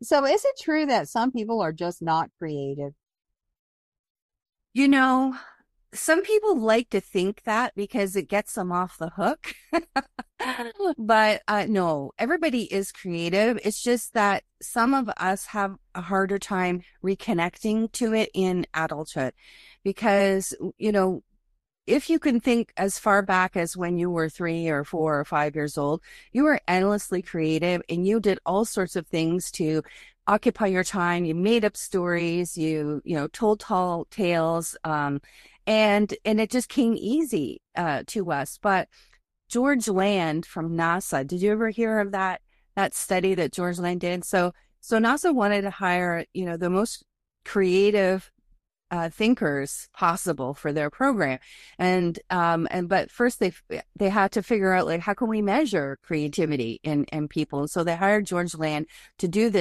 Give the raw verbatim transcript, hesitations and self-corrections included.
So is it true that some people are just not creative? You know, some people like to think that because it gets them off the hook. But uh, no, everybody is creative. It's just that some of us have a harder time reconnecting to it in adulthood because, you know, if you can think as far back as when you were three or four or five years old, you were endlessly creative and you did all sorts of things to occupy your time. You made up stories, you, you know, told tall tales, um, and and it just came easy uh, to us. But George Land from NASA, did you ever hear of that that study that George Land did? So so NASA wanted to hire, you know, the most creative uh, thinkers possible for their program. And um and but first they they had to figure out like how can we measure creativity in in people. And so they hired George Land to do this